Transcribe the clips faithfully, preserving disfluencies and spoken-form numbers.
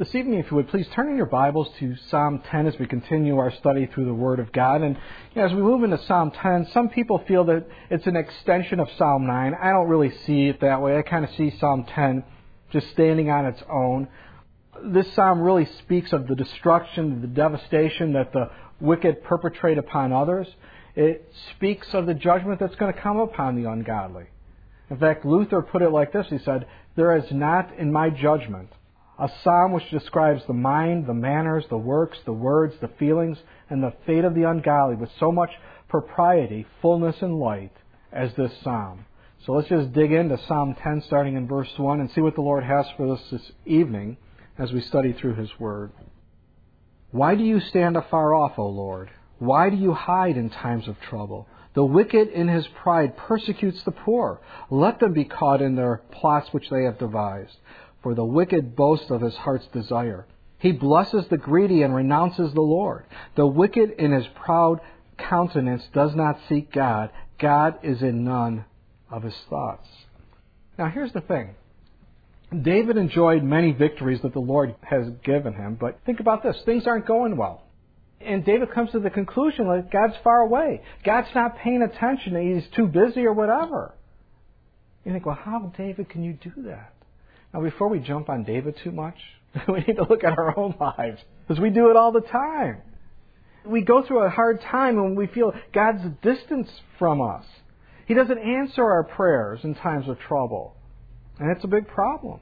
This evening, if you would, please turn in your Bibles to Psalm ten as we continue our study through the Word of God. And you know, as we move into Psalm ten, some people feel that it's an extension of Psalm nine. I don't really see it that way. I kind of see Psalm ten just standing on its own. This psalm really speaks of the destruction, the devastation that the wicked perpetrate upon others. It speaks of the judgment that's going to come upon the ungodly. In fact, Luther put it like this. He said, "There is not in my judgment a psalm which describes the mind, the manners, the works, the words, the feelings, and the fate of the ungodly with so much propriety, fullness, and light as this psalm." So let's just dig into Psalm ten, starting in verse one, and see what the Lord has for us this evening as we study through His Word. Why do you stand afar off, O Lord? Why do you hide in times of trouble? The wicked in his pride persecutes the poor. Let them be caught in their plots which they have devised. For the wicked boasts of his heart's desire. He blesses the greedy and renounces the Lord. The wicked in his proud countenance does not seek God. God is in none of his thoughts. Now here's the thing. David enjoyed many victories that the Lord has given him, but think about this. Things aren't going well. And David comes to the conclusion that God's far away. God's not paying attention. He's too busy or whatever. You think, well, how, David, can you do that? Now, before we jump on David too much, we need to look at our own lives, because we do it all the time. We go through a hard time and we feel God's distance from us. He doesn't answer our prayers in times of trouble. And it's a big problem.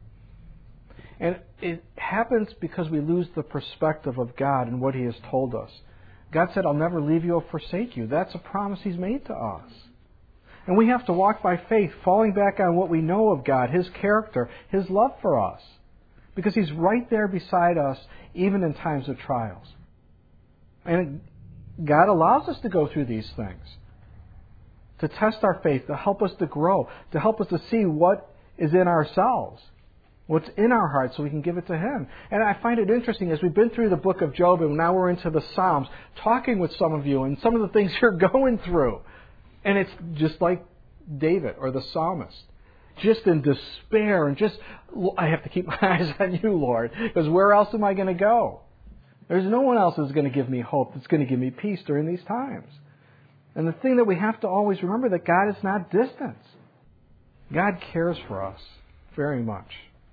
And it happens because we lose the perspective of God and what He has told us. God said, "I'll never leave you or forsake you." That's a promise He's made to us. And we have to walk by faith, falling back on what we know of God, His character, His love for us. Because He's right there beside us, even in times of trials. And God allows us to go through these things, to test our faith, to help us to grow, to help us to see what is in ourselves, what's in our hearts, so we can give it to Him. And I find it interesting, as we've been through the book of Job, and now we're into the Psalms, talking with some of you, and some of the things you're going through. And it's just like David or the psalmist, just in despair and just, I have to keep my eyes on you, Lord, because where else am I going to go? There's no one else that's going to give me hope, that's going to give me peace during these times. And the thing that we have to always remember, that God is not distant. God cares for us very much.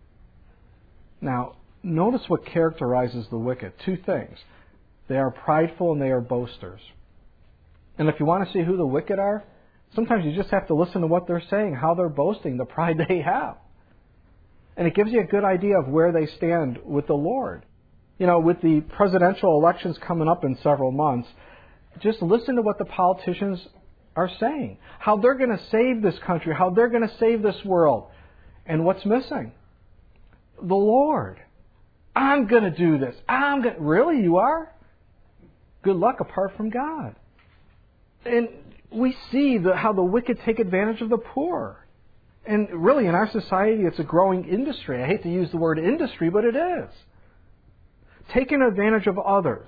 Now, notice what characterizes the wicked. Two things. They are prideful and they are boasters. And if you want to see who the wicked are, sometimes you just have to listen to what they're saying, how they're boasting, the pride they have. And it gives you a good idea of where they stand with the Lord. You know, with the presidential elections coming up in several months, just listen to what the politicians are saying. How they're going to save this country, how they're going to save this world. And what's missing? The Lord. I'm going to do this. I'm going. Really, you are? Good luck apart from God. And we see the, how the wicked take advantage of the poor. And really, in our society, it's a growing industry. I hate to use the word industry, but it is. Taking advantage of others.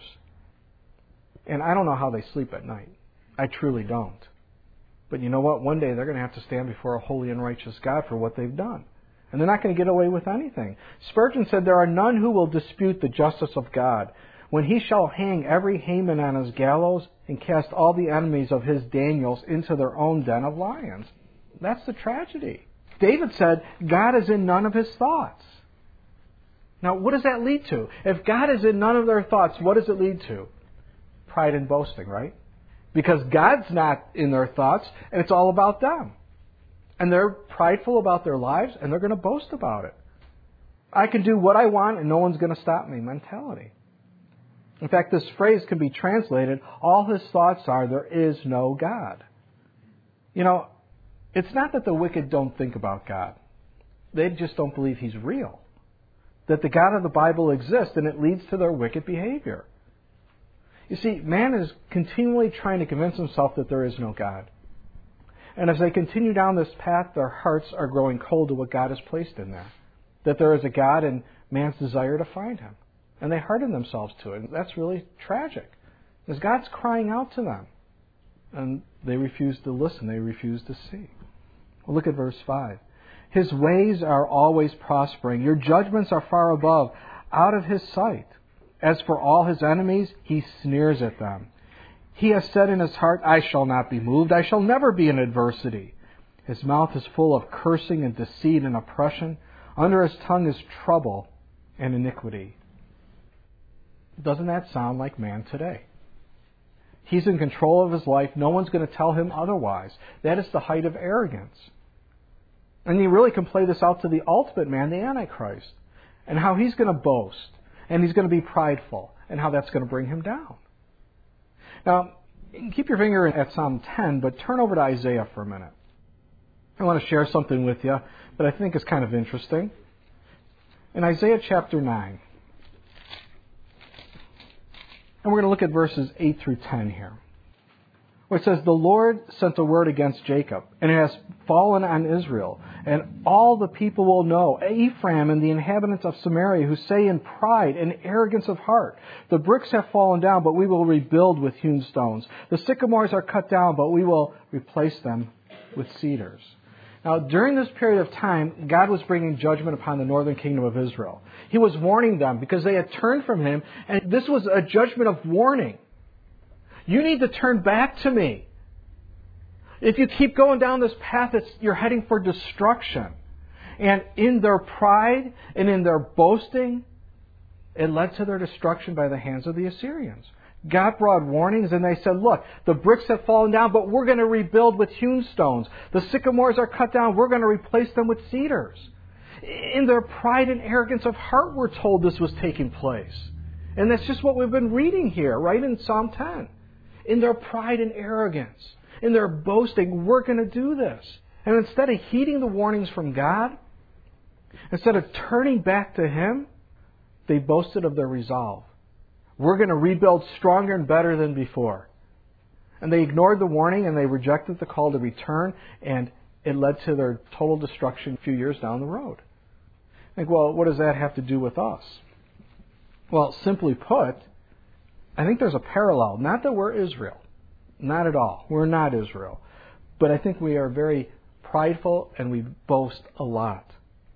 And I don't know how they sleep at night. I truly don't. But you know what? One day they're going to have to stand before a holy and righteous God for what they've done. And they're not going to get away with anything. Spurgeon said, "There are none who will dispute the justice of God. When He shall hang every Haman on his gallows and cast all the enemies of His Daniels into their own den of lions." That's the tragedy. David said, God is in none of His thoughts. Now, what does that lead to? If God is in none of their thoughts, what does it lead to? Pride and boasting, right? Because God's not in their thoughts, and it's all about them. And they're prideful about their lives, and they're going to boast about it. I can do what I want, and no one's going to stop me mentality. In fact, this phrase can be translated, all his thoughts are, there is no God. You know, it's not that the wicked don't think about God. They just don't believe He's real. That the God of the Bible exists, and it leads to their wicked behavior. You see, man is continually trying to convince himself that there is no God. And as they continue down this path, their hearts are growing cold to what God has placed in there. That there is a God and man's desire to find Him. And they harden themselves to it. And that's really tragic. Because God's crying out to them. And they refuse to listen. They refuse to see. Well, look at verse five. His ways are always prospering. Your judgments are far above. out of his sight. As for all his enemies, he sneers at them. He has said in his heart, I shall not be moved. I shall never be in adversity. His mouth is full of cursing and deceit and oppression. Under his tongue is trouble and iniquity. Doesn't that sound like man today? He's in control of his life. No one's going to tell him otherwise. That is the height of arrogance. And you really can play this out to the ultimate man, the Antichrist, and how he's going to boast, and he's going to be prideful, and how that's going to bring him down. Now, keep your finger at Psalm ten, but turn over to Isaiah for a minute. I want to share something with you that I think is kind of interesting. In Isaiah chapter nine, and we're going to look at verses eight through ten here, where it says, The Lord sent a word against Jacob, and it has fallen on Israel, and all the people will know, Ephraim and the inhabitants of Samaria, who say in pride and arrogance of heart, The bricks have fallen down, but we will rebuild with hewn stones. The sycamores are cut down, but we will replace them with cedars. Now, during this period of time, God was bringing judgment upon the northern kingdom of Israel. He was warning them because they had turned from Him, and this was a judgment of warning. You need to turn back to me. If you keep going down this path, it's, you're heading for destruction. And in their pride and in their boasting, it led to their destruction by the hands of the Assyrians. God brought warnings, and they said, look, the bricks have fallen down, but we're going to rebuild with hewn stones. The sycamores are cut down, we're going to replace them with cedars. In their pride and arrogance of heart, we're told this was taking place. And that's just what we've been reading here, right in Psalm ten. In their pride and arrogance, in their boasting, we're going to do this. And instead of heeding the warnings from God, instead of turning back to Him, they boasted of their resolve. We're going to rebuild stronger and better than before. And they ignored the warning and they rejected the call to return, and it led to their total destruction a few years down the road. I think, well, what does that have to do with us? Well, simply put, I think there's a parallel. Not that we're Israel. Not at all. We're not Israel. But I think we are very prideful and we boast a lot.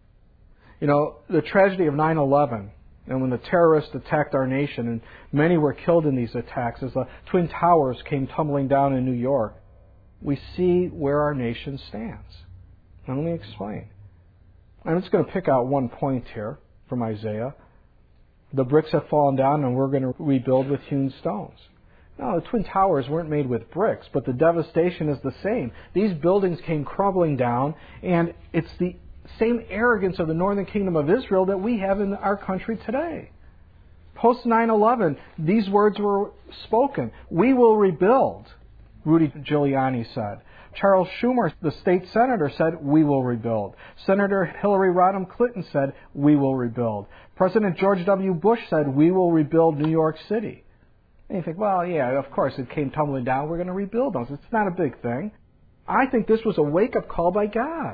You know, the tragedy of nine eleven, and when the terrorists attacked our nation, and many were killed in these attacks, as the Twin Towers came tumbling down in New York, we see where our nation stands. Now, let me explain. I'm just going to pick out one point here from Isaiah. The bricks have fallen down, and we're going to rebuild with hewn stones. No, the Twin Towers weren't made with bricks, but the devastation is the same. These buildings came crumbling down, and it's the same arrogance of the northern kingdom of Israel that we have in our country today. Post nine eleven, these words were spoken. We will rebuild, Rudy Giuliani said. Charles Schumer, the state senator, said, we will rebuild. Senator Hillary Rodham Clinton said, we will rebuild. President George W. Bush said, we will rebuild New York City. And you think, well, yeah, of course, it came tumbling down. We're going to rebuild those. It's not a big thing. I think this was a wake-up call by God.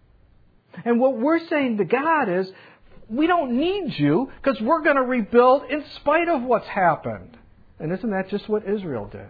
And what we're saying to God is, we don't need you because we're going to rebuild in spite of what's happened. And isn't that just what Israel did?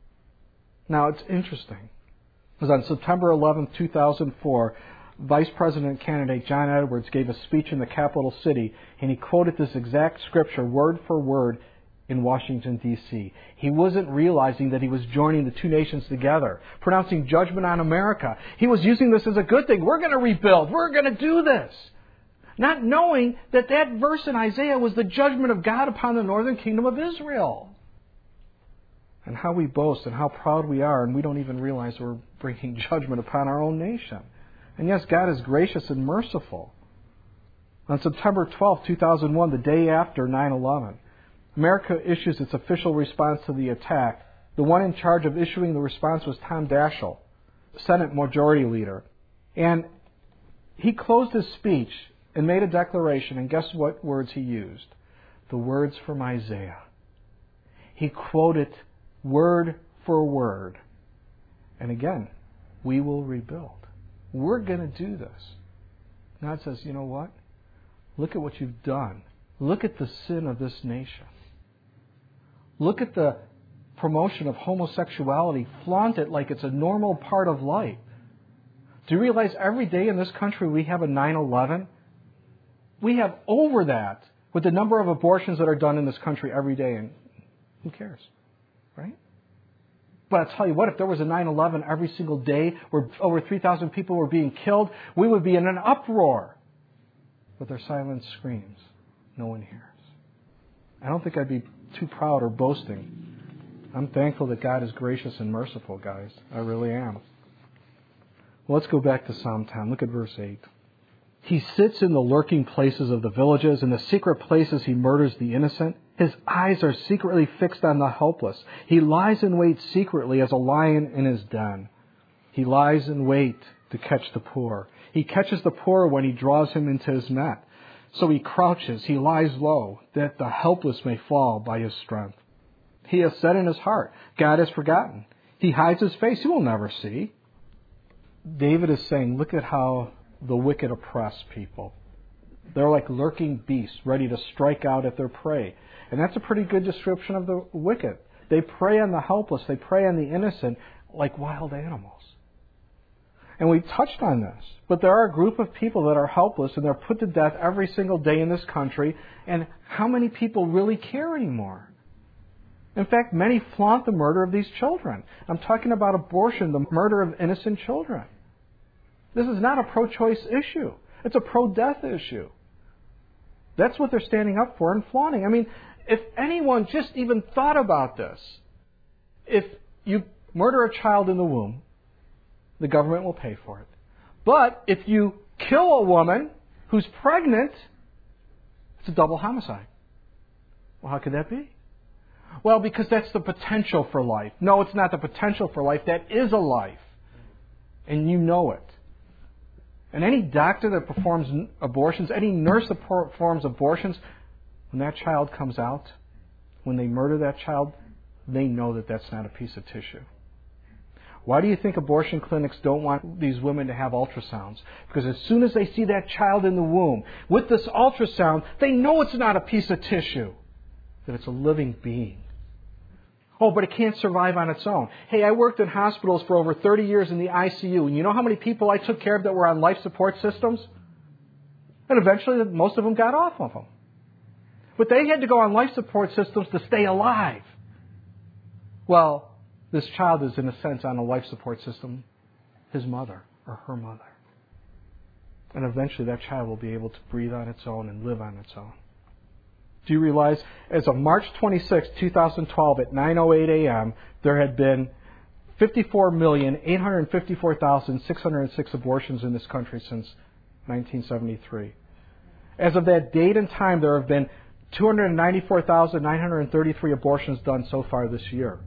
Now, it's interesting. Because on September eleventh, two thousand four, Vice President candidate John Edwards gave a speech in the capital city, and he quoted this exact scripture word for word in Washington, D C He wasn't realizing that he was joining the two nations together, pronouncing judgment on America. He was using this as a good thing. We're going to rebuild. We're going to do this. Not knowing that that verse in Isaiah was the judgment of God upon the northern kingdom of Israel. And how we boast and how proud we are, and we don't even realize we're bringing judgment upon our own nation. And yes, God is gracious and merciful. On September twelfth, two thousand one, the day after nine eleven, America issues its official response to the attack. The one in charge of issuing the response was Tom Daschle, Senate Majority Leader. And he closed his speech and made a declaration, and guess what words he used? The words from Isaiah. He quoted word for word. And again, we will rebuild. We're going to do this. God says, you know what? Look at what you've done. Look at the sin of this nation. Look at the promotion of homosexuality. Flaunt it like it's a normal part of life. Do you realize every day in this country we have a nine eleven? We have over that with the number of abortions that are done in this country every day, and who cares, right? But I'll tell you what, if there was a nine eleven every single day where over three thousand people were being killed, we would be in an uproar. But their silence screams. No one hears. I don't think I'd be too proud or boasting. I'm thankful that God is gracious and merciful, guys. I really am. Well, let's go back to Psalm ten. Look at verse eight. He sits in the lurking places of the villages. In the secret places he murders the innocent. His eyes are secretly fixed on the helpless. He lies in wait secretly as a lion in his den. He lies in wait to catch the poor. He catches the poor when he draws him into his net. So he crouches, he lies low, that the helpless may fall by his strength. He has said in his heart, God has forgotten. He hides his face, he will never see. David is saying, look at how the wicked oppress people. They're like lurking beasts, ready to strike out at their prey. And that's a pretty good description of the wicked. They prey on the helpless, they prey on the innocent like wild animals. And we touched on this, but there are a group of people that are helpless and they're put to death every single day in this country. And how many people really care anymore? In fact, many flaunt the murder of these children. I'm talking about abortion, the murder of innocent children. This is not a pro-choice issue. It's a pro-death issue. That's what they're standing up for and flaunting. I mean, if anyone just even thought about this, if you murder a child in the womb, the government will pay for it. But if you kill a woman who's pregnant, it's a double homicide. Well, how could that be? Well, because that's the potential for life. No, it's not the potential for life. That is a life. And you know it. And any doctor that performs abortions, any nurse that performs abortions, when that child comes out, when they murder that child, they know that that's not a piece of tissue. Why do you think abortion clinics don't want these women to have ultrasounds? Because as soon as they see that child in the womb, with this ultrasound, they know it's not a piece of tissue, that it's a living being. Oh, but it can't survive on its own. Hey, I worked in hospitals for over thirty years in the I C U, and you know how many people I took care of that were on life support systems? And eventually, most of them got off of them. But they had to go on life support systems to stay alive. Well, this child is, in a sense, on a life support system, his mother or her mother. And eventually that child will be able to breathe on its own and live on its own. Do you realize, as of March twenty-sixth, twenty twelve, at nine oh eight a.m., there had been fifty-four million, eight hundred fifty-four thousand, six hundred six abortions in this country since nineteen seventy-three. As of that date and time, there have been two hundred ninety-four thousand, nine hundred thirty-three abortions done so far this year.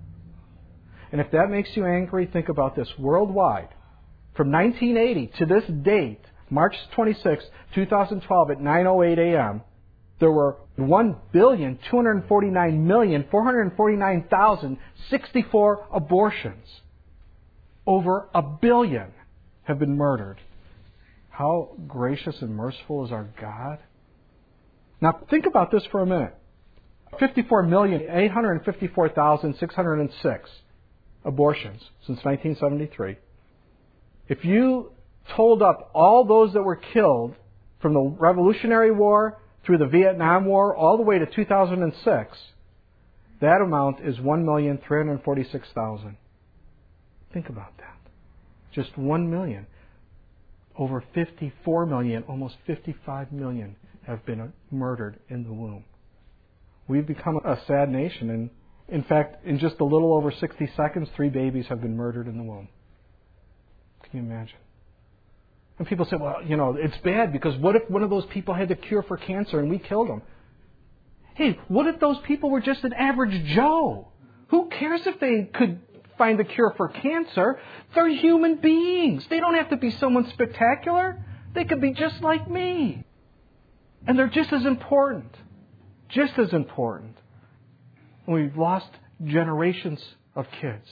And if that makes you angry, think about this. Worldwide, from nineteen eighty to this date, March twenty-sixth, twenty twelve, at nine oh eight a.m., there were one billion, two hundred forty-nine million, four hundred forty-nine thousand, sixty-four abortions. Over a billion have been murdered. How gracious and merciful is our God? Now, think about this for a minute. fifty-four million, eight hundred fifty-four thousand, six hundred six abortions since nineteen seventy-three. If you told up all those that were killed from the Revolutionary War through the Vietnam War all the way to two thousand six, that amount is one million, three hundred forty-six thousand. Think about that. Just one million. Over fifty-four million, almost fifty-five million have been murdered in the womb. We've become a sad nation, and in fact, in just a little over sixty seconds, three babies have been murdered in the womb. Can you imagine? And people say, well, you know, it's bad because what if one of those people had the cure for cancer and we killed them? Hey, what if those people were just an average Joe? Who cares if they could find the cure for cancer? They're human beings. They don't have to be someone spectacular. They could be just like me. And they're just as important. Just as important. And we've lost generations of kids.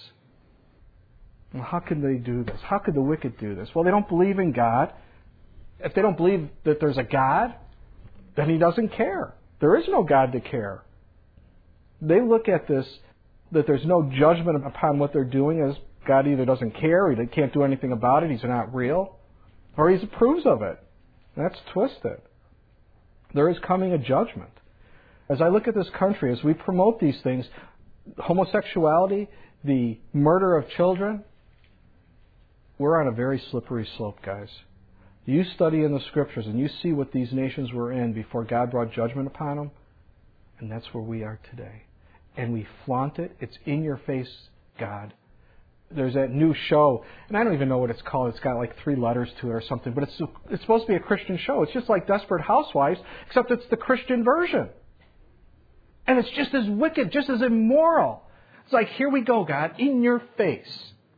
Well, how can they do this? How could the wicked do this? Well, they don't believe in God. If they don't believe that there's a God, then He doesn't care. There is no God to care. They look at this, that there's no judgment upon what they're doing, as God either doesn't care, or He can't do anything about it, He's not real, or He approves of it. That's twisted. There is coming a judgment. As I look at this country, as we promote these things, homosexuality, the murder of children, we're on a very slippery slope, guys. You study in the Scriptures and you see what these nations were in before God brought judgment upon them, and that's where we are today. And we flaunt it. It's in your face, God. There's that new show, and I don't even know what it's called. It's got like three letters to it or something, but it's it's supposed to be a Christian show. It's just like Desperate Housewives, except it's the Christian version. And it's just as wicked, just as immoral. It's like, here we go, God, in your face.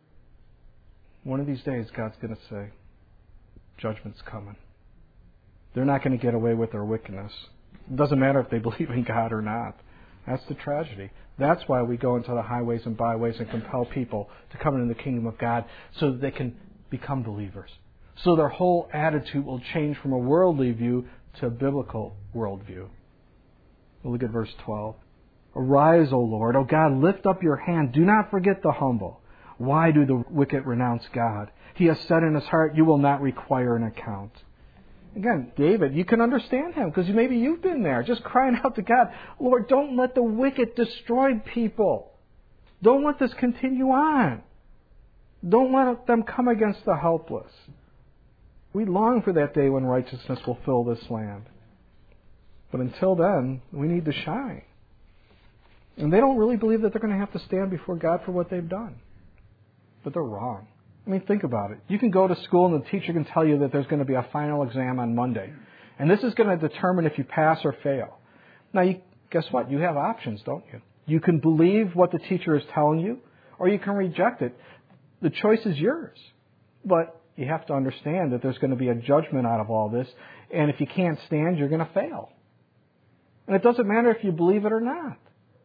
One of these days, God's going to say, judgment's coming. They're not going to get away with their wickedness. It doesn't matter if they believe in God or not. That's the tragedy. That's why we go into the highways and byways and compel people to come into the kingdom of God so that they can become believers. So their whole attitude will change from a worldly view to a biblical worldview. We'll look at verse twelve. Arise, O Lord, O God, lift up your hand. Do not forget the humble. Why do the wicked renounce God? He has said in his heart, you will not require an account. Again, David, you can understand him because maybe you've been there, just crying out to God, Lord, don't let the wicked destroy people. Don't let this continue on. Don't let them come against the helpless. We long for that day when righteousness will fill this land. But until then, we need to shine. And they don't really believe that they're going to have to stand before God for what they've done. But they're wrong. I mean, think about it. You can go to school and the teacher can tell you that there's going to be a final exam on Monday. And this is going to determine if you pass or fail. Now, you, guess what? You have options, don't you? You can believe what the teacher is telling you, or you can reject it. The choice is yours. But you have to understand that there's going to be a judgment out of all this. And if you can't stand, you're going to fail. And it doesn't matter if you believe it or not.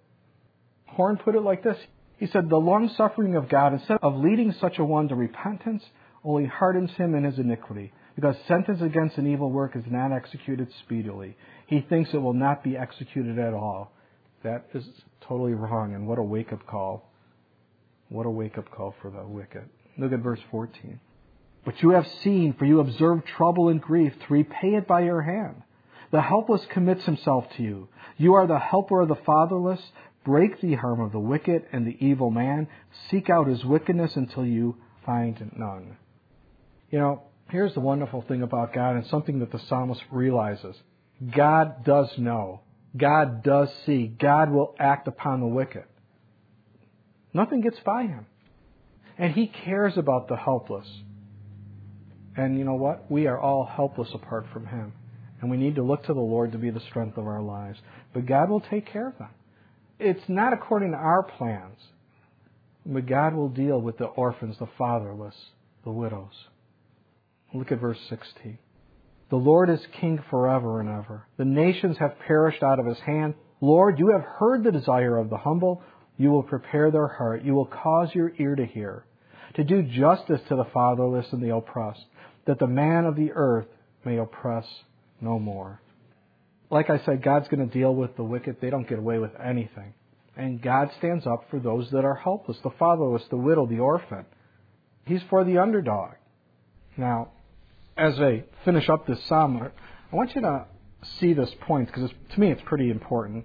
Horn put it like this. He said, the long-suffering of God, instead of leading such a one to repentance, only hardens him in his iniquity, because sentence against an evil work is not executed speedily. He thinks it will not be executed at all. That is totally wrong, and what a wake-up call. What a wake-up call for the wicked. Look at verse fourteen. But you have seen, for you observe trouble and grief, to repay it by your hand. The helpless commits himself to you. You are the helper of the fatherless. Break the arm of the wicked and the evil man. Seek out his wickedness until you find none. You know, here's the wonderful thing about God, and something that the psalmist realizes. God does know. God does see. God will act upon the wicked. Nothing gets by him. And he cares about the helpless. And you know what? We are all helpless apart from him. And we need to look to the Lord to be the strength of our lives. But God will take care of them. It's not according to our plans, but God will deal with the orphans, the fatherless, the widows. Look at verse sixteen. The Lord is king forever and ever. The nations have perished out of his hand. Lord, you have heard the desire of the humble. You will prepare their heart. You will cause your ear to hear, to do justice to the fatherless and the oppressed, that the man of the earth may oppress no more. Like I said, God's going to deal with the wicked. They don't get away with anything. And God stands up for those that are helpless, the fatherless, the widow, the orphan. He's for the underdog. Now, as I finish up this psalm, I want you to see this point, because to me it's pretty important.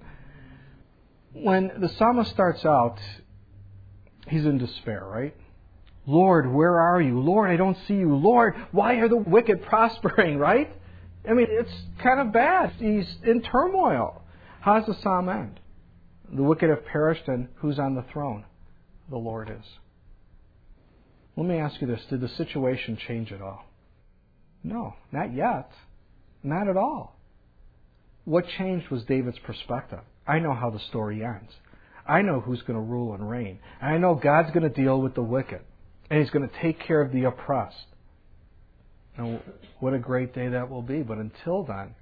When the psalmist starts out, he's in despair, right? Lord, where are you? Lord, I don't see you. Lord, why are the wicked prospering, right? I mean, it's kind of bad. He's in turmoil. How does the psalm end? The wicked have perished, and who's on the throne? The Lord is. Let me ask you this. Did the situation change at all? No, not yet. Not at all. What changed was David's perspective. I know how the story ends. I know who's going to rule and reign. And I know God's going to deal with the wicked. And He's going to take care of the oppressed. And what a great day that will be. But until then,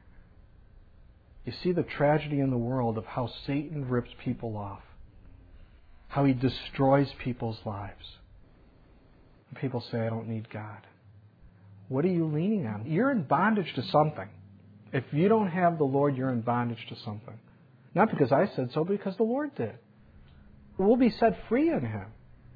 you see the tragedy in the world of how Satan rips people off. How he destroys people's lives. And people say, I don't need God. What are you leaning on? You're in bondage to something. If you don't have the Lord, you're in bondage to something. Not because I said so, but because the Lord did. We'll be set free in Him.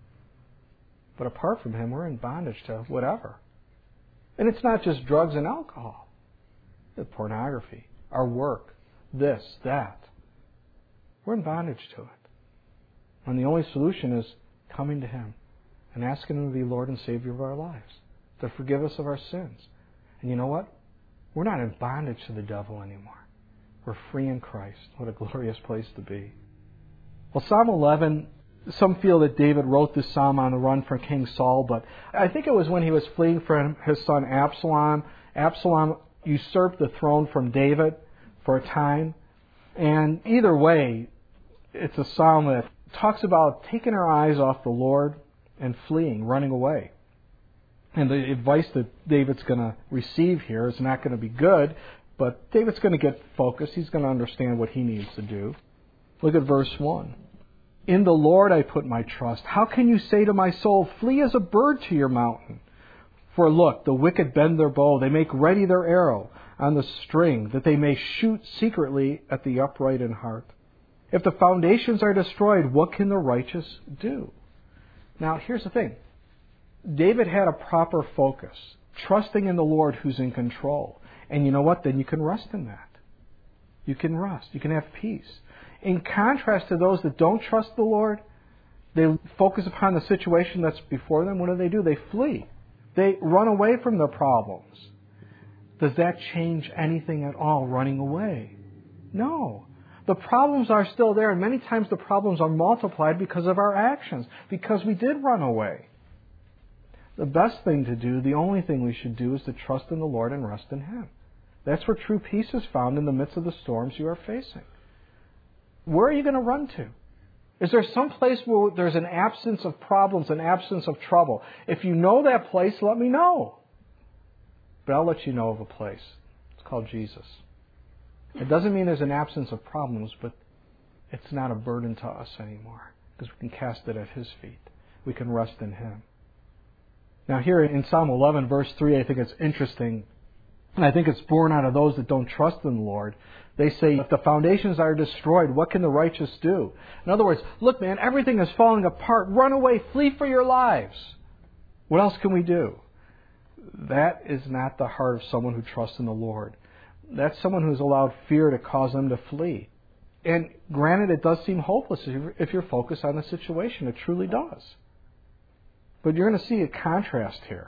But apart from Him, we're in bondage to whatever. And it's not just drugs and alcohol. It's pornography, our work, this, that. We're in bondage to it. And the only solution is coming to Him and asking Him to be Lord and Savior of our lives, to forgive us of our sins. And you know what? We're not in bondage to the devil anymore. We're free in Christ. What a glorious place to be. Well, Psalm eleven, some feel that David wrote this psalm on the run from King Saul, but I think it was when he was fleeing from his son Absalom. Absalom usurped the throne from David for a time. And either way, it's a psalm that talks about taking our eyes off the Lord and fleeing, running away. And the advice that David's going to receive here is not going to be good, but David's going to get focused. He's going to understand what he needs to do. Look at verse one. In the Lord I put my trust. How can you say to my soul, flee as a bird to your mountain? For look, the wicked bend their bow. They make ready their arrow on the string, that they may shoot secretly at the upright in heart. If the foundations are destroyed, what can the righteous do? Now, here's the thing. David had a proper focus, trusting in the Lord who's in control. And you know what? Then you can rest in that. You can rest. You can have peace. In contrast to those that don't trust the Lord, they focus upon the situation that's before them. What do they do? They flee. They run away from their problems. Does that change anything at all, running away? No. The problems are still there, and many times the problems are multiplied because of our actions, because we did run away. The best thing to do, the only thing we should do, is to trust in the Lord and rest in Him. That's where true peace is found, in the midst of the storms you are facing. Where are you going to run to? Is there some place where there's an absence of problems, an absence of trouble? If you know that place, let me know. But I'll let you know of a place. It's called Jesus. It doesn't mean there's an absence of problems, but it's not a burden to us anymore, because we can cast it at His feet. We can rest in Him. Now here in Psalm eleven, verse three, I think it's interesting, and I think it's born out of those that don't trust in the Lord. They say, if the foundations are destroyed, what can the righteous do? In other words, look, man, everything is falling apart. Run away. Flee for your lives. What else can we do? That is not the heart of someone who trusts in the Lord. That's someone who's allowed fear to cause them to flee. And granted, it does seem hopeless if you're focused on the situation. It truly does. But you're going to see a contrast here.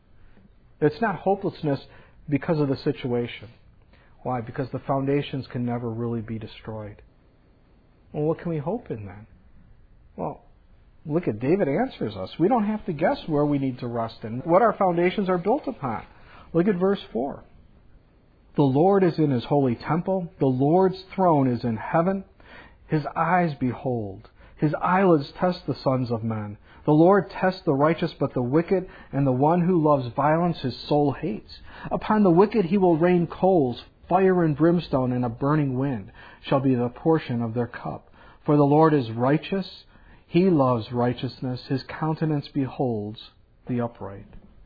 It's not hopelessness because of the situation. Why? Because the foundations can never really be destroyed. Well, what can we hope in then? Well, look at David answers us. We don't have to guess where we need to rest in, what our foundations are built upon. Look at verse four. The Lord is in His holy temple. The Lord's throne is in heaven. His eyes behold. His eyelids test the sons of men. The Lord tests the righteous, but the wicked and the one who loves violence His soul hates. Upon the wicked He will rain coals, fire and brimstone, and a burning wind shall be the portion of their cup. For the Lord is righteous. He loves righteousness. His countenance beholds the upright.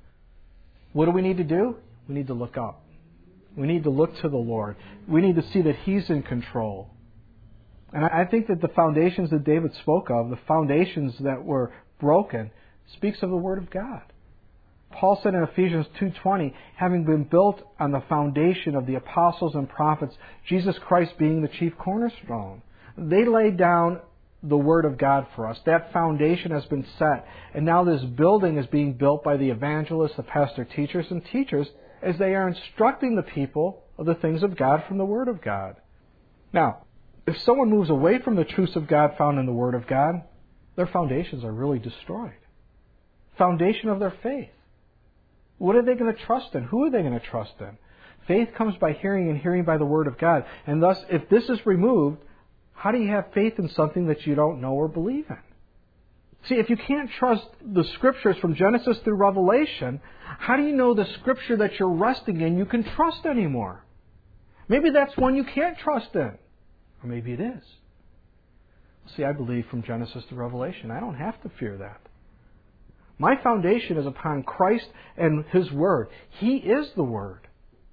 What do we need to do? We need to look up. We need to look to the Lord. We need to see that He's in control. And I think that the foundations that David spoke of, the foundations that were broken, speaks of the Word of God. Paul said in Ephesians two twenty, having been built on the foundation of the apostles and prophets, Jesus Christ being the chief cornerstone. They laid down the Word of God for us. That foundation has been set. And now this building is being built by the evangelists, the pastor teachers, and teachers as they are instructing the people of the things of God from the Word of God. Now, if someone moves away from the truths of God found in the Word of God, their foundations are really destroyed. Foundation of their faith. What are they going to trust in? Who are they going to trust in? Faith comes by hearing, and hearing by the Word of God. And thus, if this is removed, how do you have faith in something that you don't know or believe in? See, if you can't trust the Scriptures from Genesis through Revelation, how do you know the Scripture that you're resting in you can trust anymore? Maybe that's one you can't trust in. Or maybe it is. See, I believe from Genesis to Revelation. I don't have to fear that. My foundation is upon Christ and His Word. He is the Word.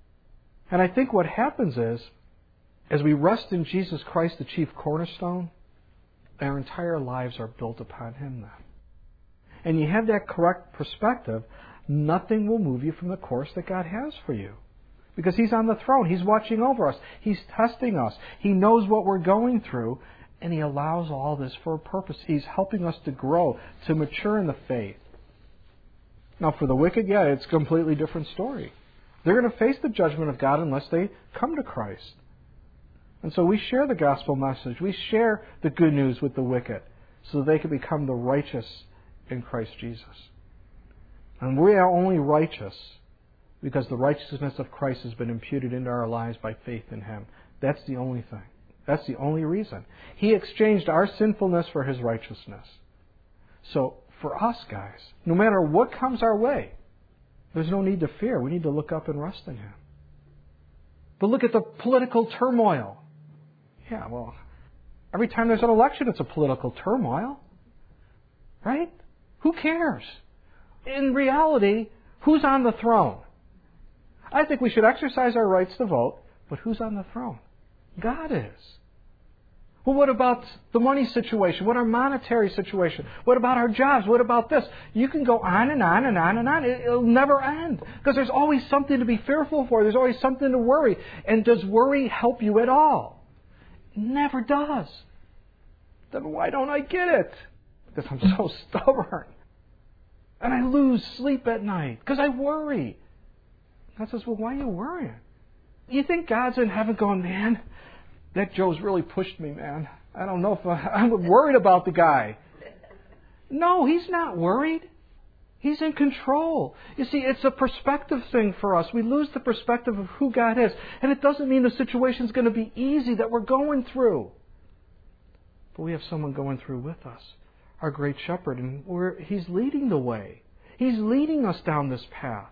And I think what happens is, as we rest in Jesus Christ, the chief cornerstone, our entire lives are built upon Him then. And you have that correct perspective, nothing will move you from the course that God has for you. Because He's on the throne. He's watching over us. He's testing us. He knows what we're going through. And He allows all this for a purpose. He's helping us to grow, to mature in the faith. Now for the wicked, yeah, it's a completely different story. They're going to face the judgment of God unless they come to Christ. And so we share the gospel message. We share the good news with the wicked so they can become the righteous in Christ Jesus. And we are only righteous because the righteousness of Christ has been imputed into our lives by faith in Him. That's the only thing. That's the only reason. He exchanged our sinfulness for His righteousness. So for us, guys, no matter what comes our way, there's no need to fear. We need to look up and rest in Him. But look at the political turmoil. Yeah, well, every time there's an election, it's a political turmoil. Right? Who cares? In reality, who's on the throne? I think we should exercise our rights to vote, but who's on the throne? God is. Well, what about the money situation? What our monetary situation? What about our jobs? What about this? You can go on and on and on and on. It'll never end. Because there's always something to be fearful for. There's always something to worry. And does worry help you at all? It never does. Then why don't I get it? Because I'm so stubborn. And I lose sleep at night because I worry. God says, well, why are you worrying? You think God's in heaven going, man, that Joe's really pushed me, man. I don't know if I, I'm worried about the guy. No, He's not worried. He's in control. You see, it's a perspective thing for us. We lose the perspective of who God is. And it doesn't mean the situation's going to be easy that we're going through. But we have someone going through with us, our great shepherd, and we're, He's leading the way. He's leading us down this path.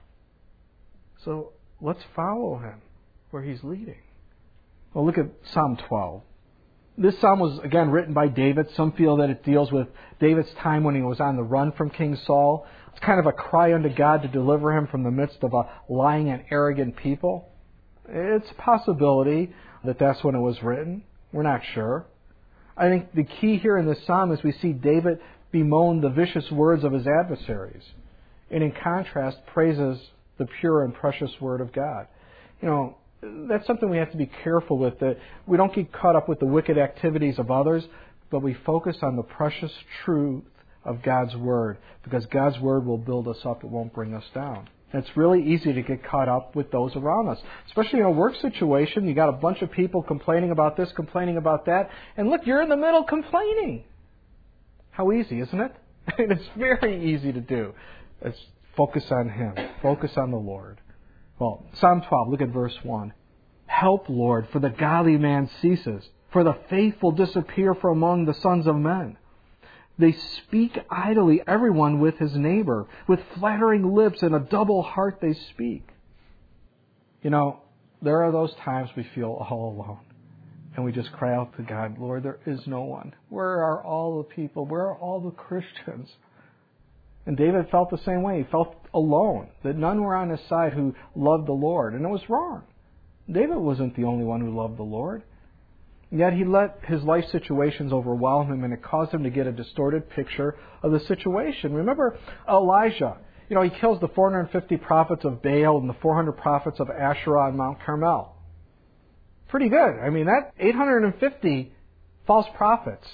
So let's follow Him where He's leading. Well, look at Psalm twelve. This psalm was, again, written by David. Some feel that it deals with David's time when he was on the run from King Saul. It's kind of a cry unto God to deliver him from the midst of a lying and arrogant people. It's a possibility that that's when it was written. We're not sure. I think the key here in this psalm is we see David bemoan the vicious words of his adversaries, and in contrast, praises the pure and precious Word of God. You know, that's something we have to be careful with, that we don't get caught up with the wicked activities of others, but we focus on the precious truth of God's Word, because God's Word will build us up. It won't bring us down. And it's really easy to get caught up with those around us, especially in a work situation. You got a bunch of people complaining about this, complaining about that, and look, you're in the middle complaining. How easy, isn't it? It's very easy to do. It's focus on Him. Focus on the Lord. Well, Psalm twelve, look at verse one. Help, Lord, for the godly man ceases, for the faithful disappear from among the sons of men. They speak idly, everyone with his neighbor. With flattering lips and a double heart they speak. You know, there are those times we feel all alone. And we just cry out to God, Lord, there is no one. Where are all the people? Where are all the Christians? And David felt the same way. He felt alone, that none were on his side who loved the Lord. And it was wrong. David wasn't the only one who loved the Lord. Yet he let his life situations overwhelm him, and it caused him to get a distorted picture of the situation. Remember Elijah. You know, he kills the four hundred fifty prophets of Baal and the four hundred prophets of Asherah on Mount Carmel. Pretty good. I mean, that eight hundred fifty false prophets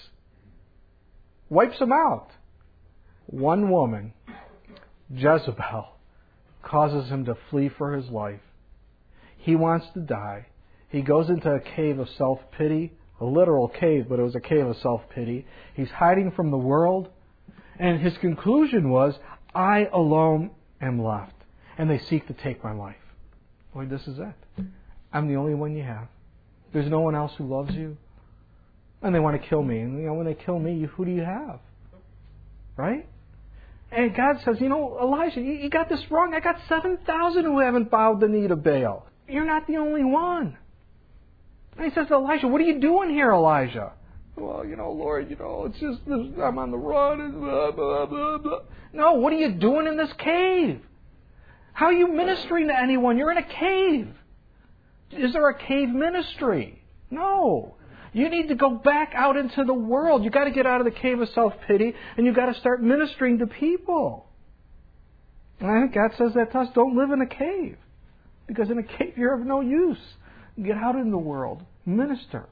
wipes them out. One woman, Jezebel, causes him to flee for his life. He wants to die. He goes into a cave of self-pity, a literal cave, but it was a cave of self-pity. He's hiding from the world, and his conclusion was, I alone am left, and they seek to take my life. Boy, this is it. I'm the only one you have. There's no one else who loves you, and they want to kill me. And you know, when they kill me, who do you have? Right? And God says, you know, Elijah, you, you got this wrong. I got seven thousand who haven't bowed the knee to Baal. You're not the only one. And he says to Elijah, what are you doing here, Elijah? Well, you know, Lord, you know, it's just, I'm on the run. And blah, blah, blah, blah. No, what are you doing in this cave? How are you ministering to anyone? You're in a cave. Is there a cave ministry? No. You need to go back out into the world. You've got to get out of the cave of self-pity, and you've got to start ministering to people. And I think God says that to us, don't live in a cave. Because in a cave you're of no use. Get out in the world. Minister.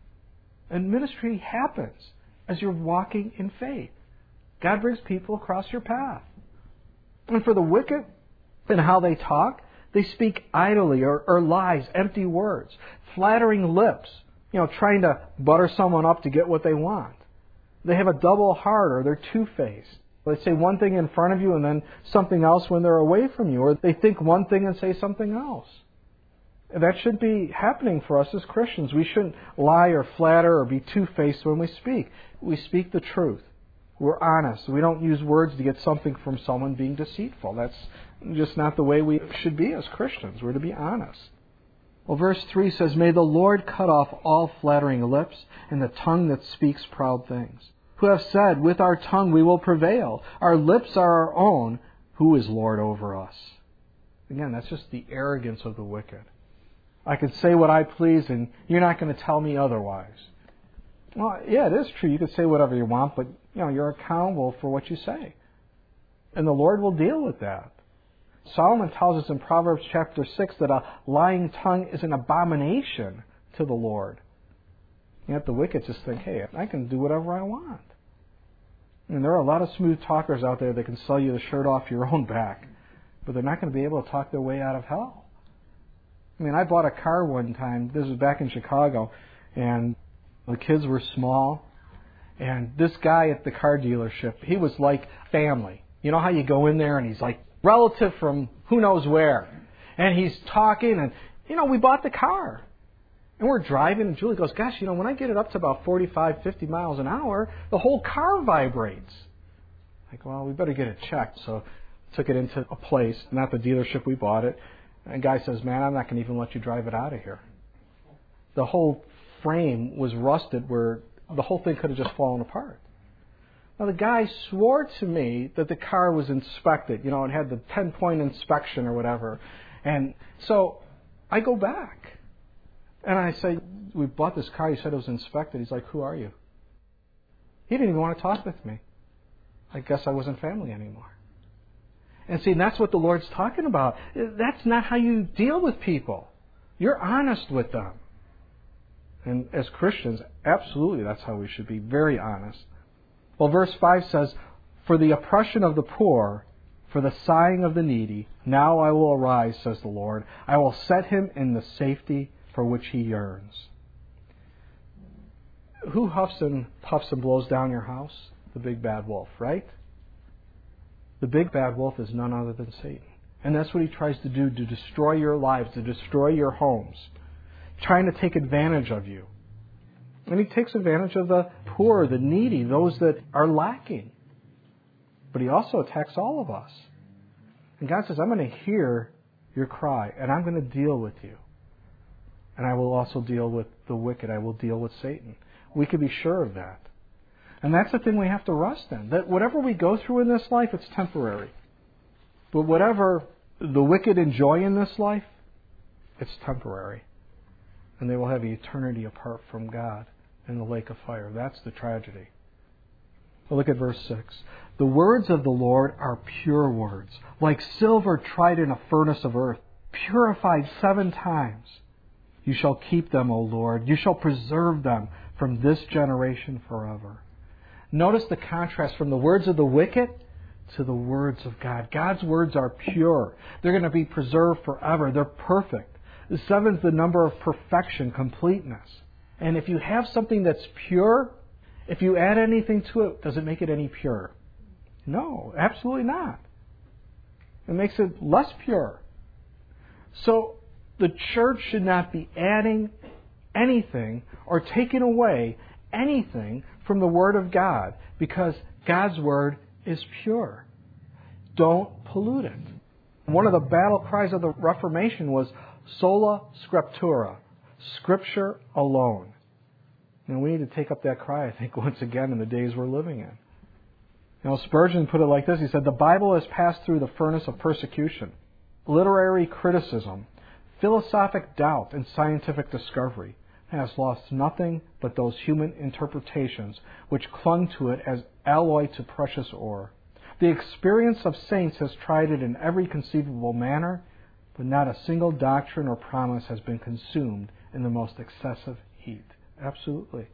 And ministry happens as you're walking in faith. God brings people across your path. And for the wicked and how they talk, they speak idly or, or lies, empty words, flattering lips, you know, trying to butter someone up to get what they want. They have a double heart, or they're two-faced. They say one thing in front of you and then something else when they're away from you. Or they think one thing and say something else. That should be happening for us as Christians. We shouldn't lie or flatter or be two-faced when we speak. We speak the truth. We're honest. We don't use words to get something from someone being deceitful. That's just not the way we should be as Christians. We're to be honest. Well, verse three says, "May the Lord cut off all flattering lips and the tongue that speaks proud things. Who have said, with our tongue we will prevail. Our lips are our own. Who is Lord over us?" Again, that's just the arrogance of the wicked. I can say what I please and you're not going to tell me otherwise. Well, yeah, it is true. You can say whatever you want, but you know, you're accountable for what you say. And the Lord will deal with that. Solomon tells us in Proverbs chapter six that a lying tongue is an abomination to the Lord. Yet the wicked just think, hey, I can do whatever I want. And there are a lot of smooth talkers out there that can sell you the shirt off your own back, but they're not going to be able to talk their way out of hell. I mean, I bought a car one time. This was back in Chicago, and the kids were small. And this guy at the car dealership, he was like family. You know how you go in there and he's like relative from who knows where. And he's talking and, you know, we bought the car. And we're driving and Julie goes, gosh, you know, when I get it up to about forty-five, fifty miles an hour, the whole car vibrates. Like, well, we better get it checked. So took it into a place, not the dealership we bought it. And the guy says, man, I'm not going to even let you drive it out of here. The whole frame was rusted where the whole thing could have just fallen apart. Now, the guy swore to me that the car was inspected. You know, it had the ten-point inspection or whatever. And so I go back. And I say, we bought this car. You said it was inspected. He's like, who are you? He didn't even want to talk with me. I guess I wasn't family anymore. And see, that's what the Lord's talking about. That's not how you deal with people. You're honest with them. And as Christians, absolutely that's how we should be, very honest. Well, verse five says, "For the oppression of the poor, for the sighing of the needy, now I will arise, says the Lord. I will set him in the safety for which he yearns." Who huffs and puffs and blows down your house? The big bad wolf, right? The big bad wolf is none other than Satan. And that's what he tries to do, to destroy your lives, to destroy your homes, trying to take advantage of you. And he takes advantage of the poor, the needy, those that are lacking. But he also attacks all of us. And God says, I'm going to hear your cry, and I'm going to deal with you. And I will also deal with the wicked. I will deal with Satan. We can be sure of that. And that's the thing we have to rest in. That whatever we go through in this life, it's temporary. But whatever the wicked enjoy in this life, it's temporary. And they will have eternity apart from God in the lake of fire. That's the tragedy. Well, look at verse six. "The words of the Lord are pure words, like silver tried in a furnace of earth, purified seven times. You shall keep them, O Lord. You shall preserve them from this generation forever." Notice the contrast from the words of the wicked to the words of God. God's words are pure. They're going to be preserved forever. They're perfect. The seven is the number of perfection, completeness. And if you have something that's pure, if you add anything to it, does it make it any purer? No, absolutely not. It makes it less pure. So the church should not be adding anything or taking away anything from the Word of God, because God's Word is pure. Don't pollute it. One of the battle cries of the Reformation was sola scriptura, Scripture alone. And we need to take up that cry, I think, once again in the days we're living in. You know, Spurgeon put it like this. He said, "The Bible has passed through the furnace of persecution, literary criticism, philosophic doubt, and scientific discovery. It has lost nothing but those human interpretations which clung to it as alloy to precious ore. The experience of saints has tried it in every conceivable manner, but not a single doctrine or promise has been consumed in the most excessive heat. Absolutely.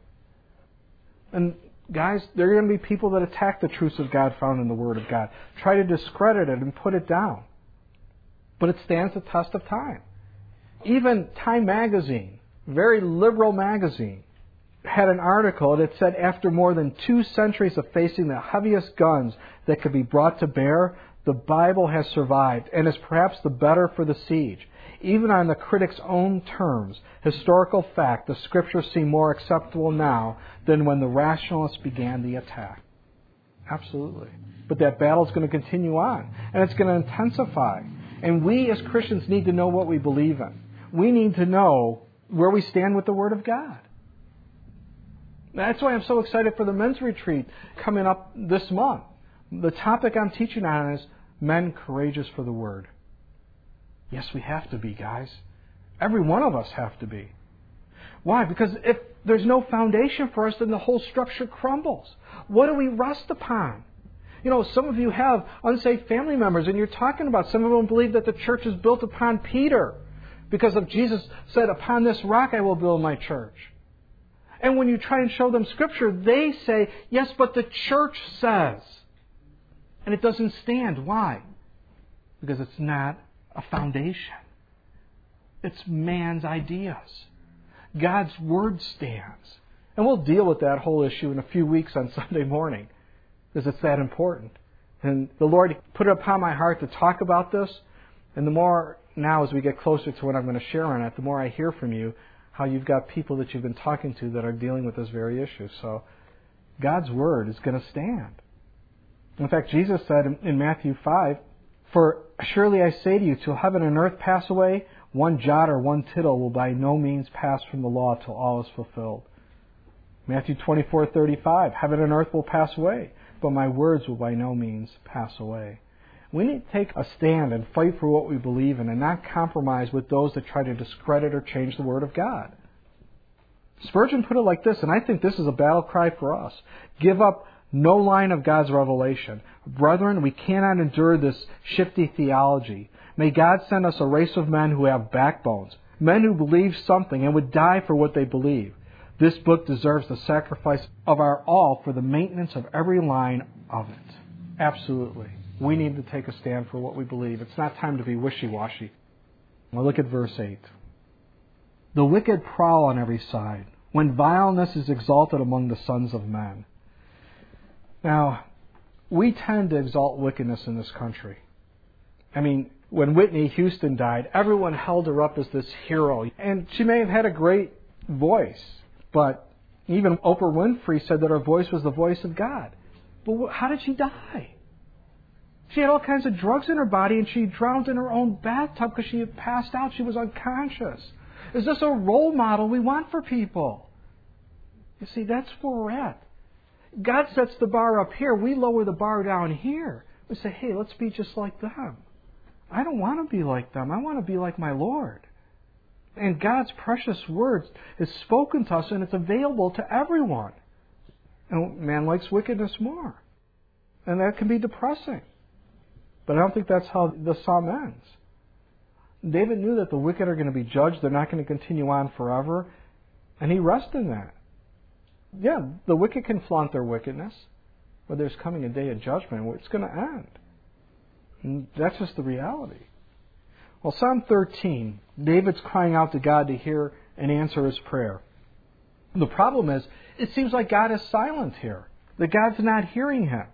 And guys, there are going to be people that attack the truths of God found in the Word of God, try to discredit it and put it down. But it stands the test of time. Even Time Magazine, very liberal magazine, had an article that said after more than two centuries of facing the heaviest guns that could be brought to bear, the Bible has survived and is perhaps the better for the siege. Even on the critic's own terms, historical fact, the Scriptures seem more acceptable now than when the rationalists began the attack. Absolutely. But that battle is going to continue on, and it's going to intensify. And we as Christians need to know what we believe in. We need to know where we stand with the Word of God. That's why I'm so excited for the men's retreat coming up this month. The topic I'm teaching on is men courageous for the Word. Yes, we have to be, guys. Every one of us have to be. Why? Because if there's no foundation for us, then the whole structure crumbles. What do we rest upon? You know, some of you have unsaved family members, and you're talking about, some of them believe that the church is built upon Peter, because of Jesus said, upon this rock I will build my church. And when you try and show them Scripture, they say, yes, but the church says. And it doesn't stand. Why? Because it's not a foundation. It's man's ideas. God's Word stands. And we'll deal with that whole issue in a few weeks on Sunday morning, because it's that important. And the Lord put it upon my heart to talk about this. And the more now, as we get closer to what I'm going to share on it, the more I hear from you how you've got people that you've been talking to that are dealing with this very issue. So God's Word is going to stand. In fact, Jesus said in, in Matthew five, "For surely I say to you, till heaven and earth pass away, one jot or one tittle will by no means pass from the law till all is fulfilled." Matthew twenty-four thirty-five, "Heaven and earth will pass away, but my words will by no means pass away." We need to take a stand and fight for what we believe in and not compromise with those that try to discredit or change the Word of God. Spurgeon put it like this, and I think this is a battle cry for us. Give up no line of God's revelation. Brethren, we cannot endure this shifty theology. May God send us a race of men who have backbones, men who believe something and would die for what they believe. This book deserves the sacrifice of our all for the maintenance of every line of it. Absolutely. We need to take a stand for what we believe. It's not time to be wishy-washy. Now look at verse eight. "The wicked prowl on every side, when vileness is exalted among the sons of men." Now, we tend to exalt wickedness in this country. I mean, when Whitney Houston died, everyone held her up as this hero. And she may have had a great voice, but even Oprah Winfrey said that her voice was the voice of God. But how did she die? She had all kinds of drugs in her body, and she drowned in her own bathtub because she had passed out. She was unconscious. Is this a role model we want for people? You see, that's where we're at. God sets the bar up here. We lower the bar down here. We say, hey, let's be just like them. I don't want to be like them. I want to be like my Lord. And God's precious Word is spoken to us, and it's available to everyone. And man likes wickedness more. And that can be depressing. But I don't think that's how the psalm ends. David knew that the wicked are going to be judged. They're not going to continue on forever. And he rested in that. Yeah, the wicked can flaunt their wickedness, but there's coming a day of judgment where it's going to end. And that's just the reality. Well, Psalm thirteen, David's crying out to God to hear and answer his prayer. The problem is, it seems like God is silent here, that God's not hearing him.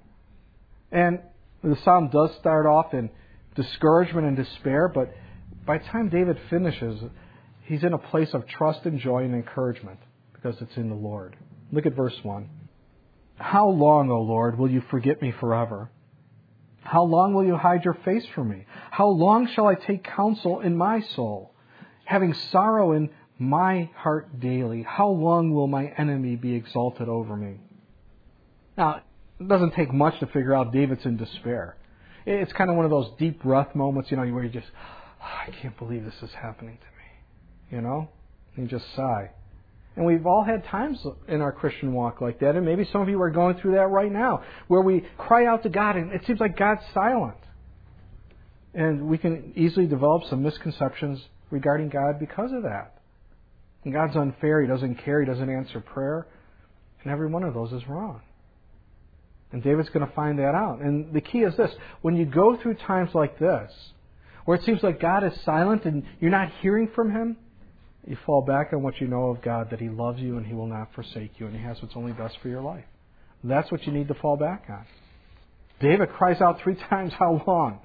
And the psalm does start off in discouragement and despair, but by the time David finishes, he's in a place of trust and joy and encouragement because it's in the Lord. Look at verse one. "How long, O Lord, will you forget me forever? How long will you hide your face from me? How long shall I take counsel in my soul, having sorrow in my heart daily? How long will my enemy be exalted over me?" Now, it doesn't take much to figure out David's in despair. It's kind of one of those deep breath moments, you know, where you just, oh, I can't believe this is happening to me. You know? And you just sigh. And we've all had times in our Christian walk like that, and maybe some of you are going through that right now, where we cry out to God and it seems like God's silent. And we can easily develop some misconceptions regarding God because of that. And God's unfair. He doesn't care. He doesn't answer prayer. And every one of those is wrong. And David's going to find that out. And the key is this. When you go through times like this, where it seems like God is silent and you're not hearing from Him, you fall back on what you know of God, that He loves you and He will not forsake you and He has what's only best for your life. That's what you need to fall back on. David cries out three times, how long?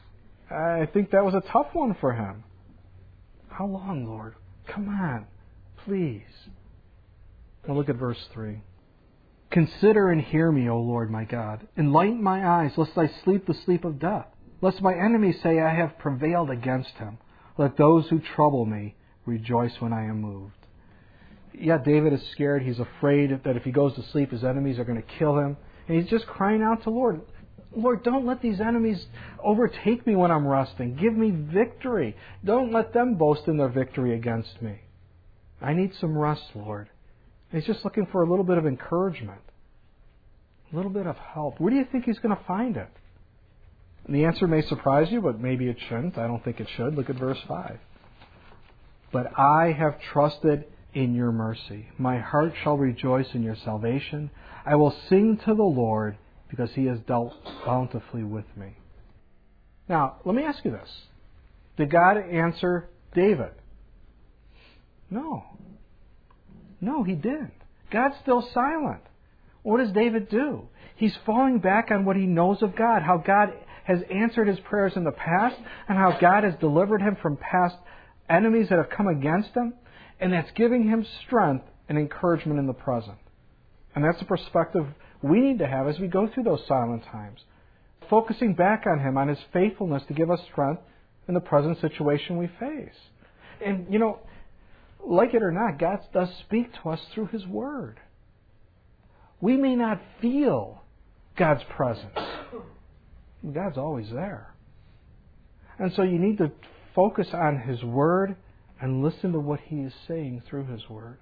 I think that was a tough one for him. How long, Lord? Come on, please. Now look at verse three. Consider and hear me, O Lord my God. Enlighten my eyes, lest I sleep the sleep of death. Lest my enemies say I have prevailed against him. Let those who trouble me rejoice when I am moved. Yeah, David is scared. He's afraid that if he goes to sleep, his enemies are going to kill him. And he's just crying out to Lord, Lord, don't let these enemies overtake me when I'm resting. Give me victory. Don't let them boast in their victory against me. I need some rest, Lord. And he's just looking for a little bit of encouragement, a little bit of help. Where do you think he's going to find it? And the answer may surprise you, but maybe it shouldn't. I don't think it should. Look at verse five. But I have trusted in your mercy. My heart shall rejoice in your salvation. I will sing to the Lord, because He has dealt bountifully with me. Now, let me ask you this. Did God answer David? No. No, He didn't. God's still silent. What does David do? He's falling back on what he knows of God, how God has answered his prayers in the past, and how God has delivered him from past enemies that have come against him, and that's giving him strength and encouragement in the present. And that's the perspective we need to have as we go through those silent times. Focusing back on Him, on His faithfulness to give us strength in the present situation we face. And, you know, like it or not, God does speak to us through His Word. We may not feel God's presence. God's always there. And so you need to focus on His Word and listen to what He is saying through His Word.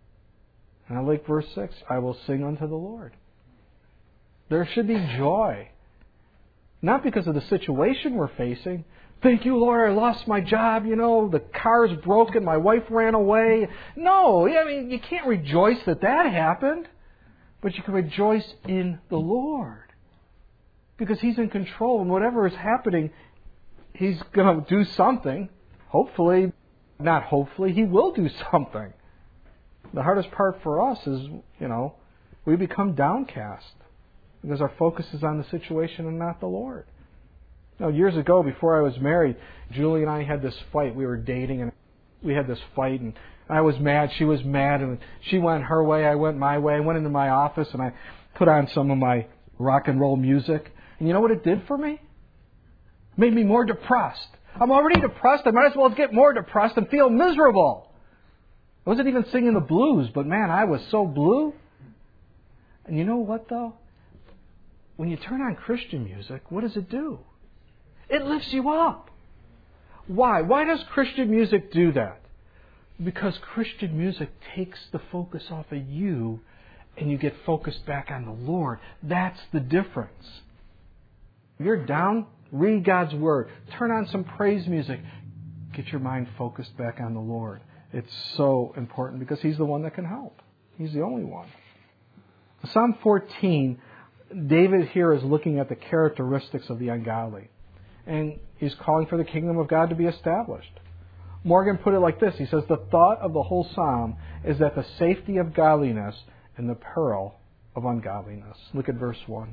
And I like verse six, I will sing unto the Lord. There should be joy. Not because of the situation we're facing. Thank you, Lord, I lost my job, you know, the car's broken, my wife ran away. No, I mean, you can't rejoice that that happened. But you can rejoice in the Lord. Because He's in control, and whatever is happening, He's going to do something. Hopefully, not hopefully, He will do something. The hardest part for us is, you know, we become downcast because our focus is on the situation and not the Lord. You know, years ago, before I was married, Julie and I had this fight. We were dating, and we had this fight, and I was mad. She was mad, and she went her way. I went my way. I went into my office, and I put on some of my rock and roll music. And you know what it did for me? It made me more depressed. I'm already depressed. I might as well get more depressed and feel miserable. I wasn't even singing the blues, but man, I was so blue. And you know what, though? When you turn on Christian music, what does it do? It lifts you up. Why? Why does Christian music do that? Because Christian music takes the focus off of you and you get focused back on the Lord. That's the difference. If you're down, read God's Word. Turn on some praise music. Get your mind focused back on the Lord. It's so important because He's the one that can help. He's the only one. Psalm fourteen, David here is looking at the characteristics of the ungodly. And he's calling for the kingdom of God to be established. Morgan put it like this. He says, the thought of the whole psalm is that the safety of godliness and the peril of ungodliness. Look at verse one.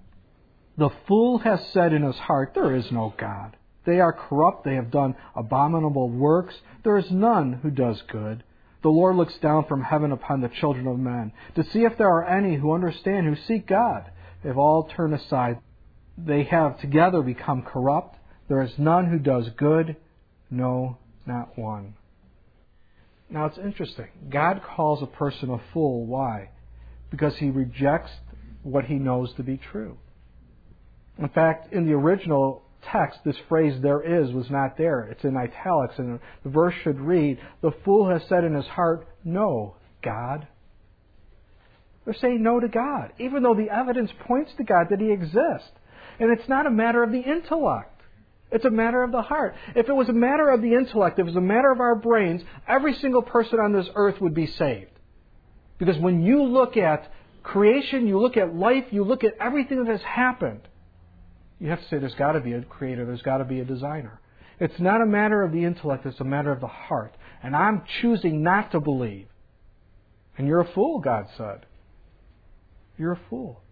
The fool has said in his heart, there is no God. They are corrupt. They have done abominable works. There is none who does good. The Lord looks down from heaven upon the children of men to see if there are any who understand, who seek God. They have all turned aside. They have together become corrupt. There is none who does good. No, not one. Now it's interesting. God calls a person a fool. Why? Because he rejects what he knows to be true. In fact, in the original text, this phrase, there is, was not there. It's in italics, and the verse should read, the fool has said in his heart, no, God. They're saying no to God, even though the evidence points to God that He exists. And it's not a matter of the intellect. It's a matter of the heart. If it was a matter of the intellect, if it was a matter of our brains, every single person on this earth would be saved. Because when you look at creation, you look at life, you look at everything that has happened, you have to say there's got to be a creator, there's got to be a designer. It's not a matter of the intellect, it's a matter of the heart. And I'm choosing not to believe. And you're a fool, God said. You're a fool.